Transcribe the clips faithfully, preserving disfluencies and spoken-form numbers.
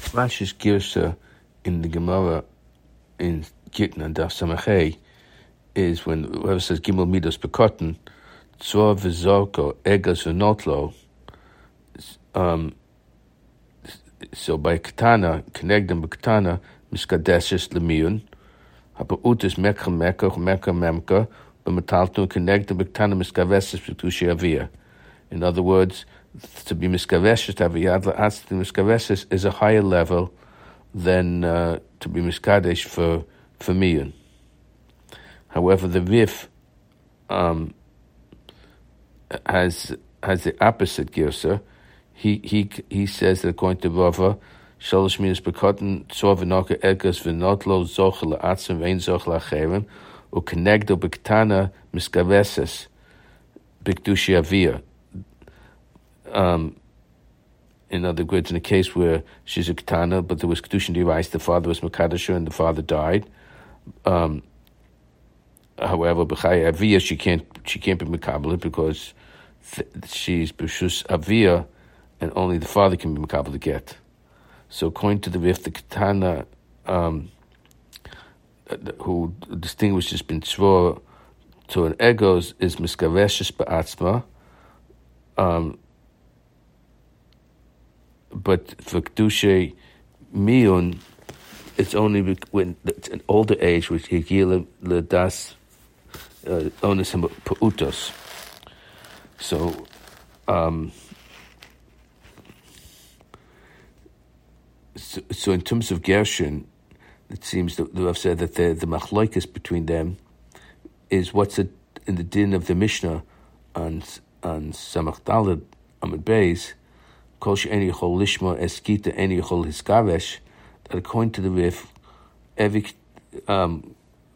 Rashi's girsa in the Gemara in Gittin and Daf Samachay is when whoever says Gimel Midos Bekotten, Tzor v'Zorko Egas v'Notlo. Um, so by Katana, Kenegdem B'Katana, Miskadeshes Lemiyun, Hapa'utis Mekha Mekha Mekha Memka, B'Metaltu Kenegdem B'Katana Miskaveses B'Tushi Avia. In other words, to be miskaveses, to have a yad la'atz to miskaveses is a higher level than uh, to be miskadesh for for miyun. However, the Rif um, has has the opposite girsa. He he he says that according to Rava, shalosh minas bekotten tzor v'noka ergas v'notlo zoch la'atzim v'ein zoch la'acherim u'kenegdo b'ktana miskaveses b'kdushi avia. Um, in other words, in a case where she's a ketana, but there was kedushin device, the father was makadasher and the father died. Um, however, b'chaya avia, she can't she can't be makabel because th- she's b'shus avia, and only the father can be makabel to get. So, according to the Rif, the ketana um, who distinguishes between tzvor to an egos is miskaveshes ba'atzma. Um, But for Kedusha Miyun, it's only when it's an older age, which Higil Ledas Onus Pa'utos. So, um, so, so in terms of Gershon, it seems that I've said that the the machlokes between them is what's a, in the din of the Mishnah on on Samach Daled Amud Beis. Kol she'eni yachol lishma eskita eni yachol hiskavesh, that according to the Rif, every um,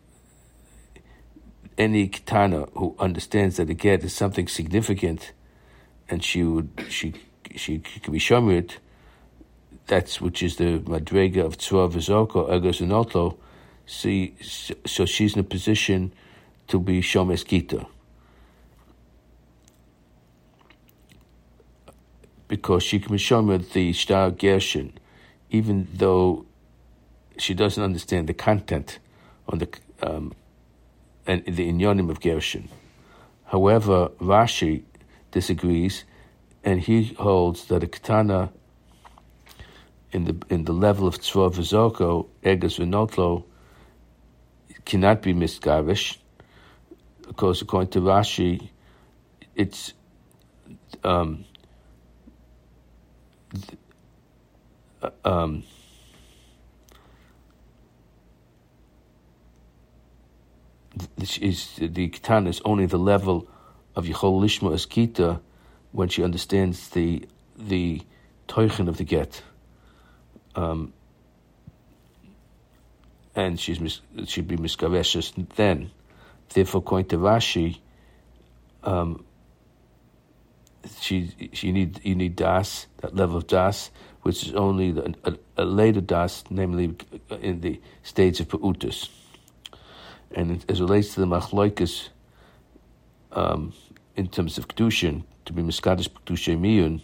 any ketana who understands that a get is something significant, and she would she she could be shomered, that's which is the madrega of tzor v'zorko ergos v'notlo. See, so she's in a position to be shomer eskita. Because she can be shown with the Shtar Gershon, even though she doesn't understand the content on the um, and the inyonim of Gershon. However, Rashi disagrees, and he holds that a ketana in the in the level of tzvor v'zorko egas v'notlo cannot be misgavish, because according to Rashi, it's um, Um, this is the ketana is only the level of Yechol Lishma Eskita when she understands the the toichen of the get, um, and she's mis, she'd be miskaveshes then. Therefore, according to Rashi, um, She, she need you need das, that level of das, which is only the, a, a later das, namely in the stage of peutus. And as it relates to the machlokes, um, in terms of kedushin, to be miskadish kedusha miyun,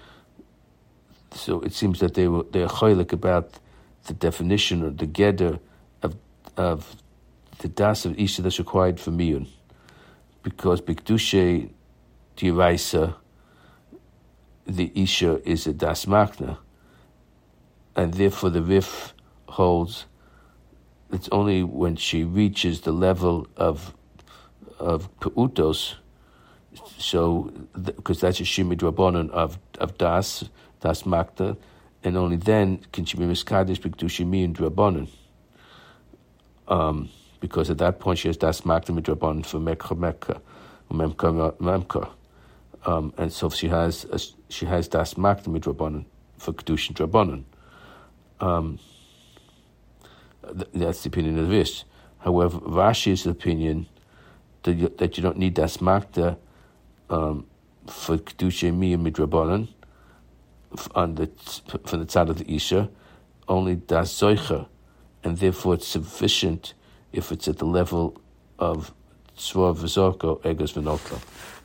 so it seems that they were they are choylek about the definition or the geder of of the das of isha that's required for miyun, because b'kedusha d'iraisa, the Isha is a Das Makna, and therefore the Rif holds it's only when she reaches the level of of Peutos, so because that's a Shimid Rabbanon of, of Das, Das Makna, and only then can she be Miskadish B'Kedusha Miyun Rabbanon. Um, because at that point she has Das Makna Midrabanon for Mekha Mekha, Memka Memka. Um, and so she has a, she has das makna midrabanan for kedushin drabanan. Um, th- that's the opinion of this. However, Rashi's opinion that you, that you don't need das makna um, for kedushin miyun midrabanan on the from the side of the isha, only das zoicha, and therefore it's sufficient if it's at the level of tzvor v'zorko egos v'notlo.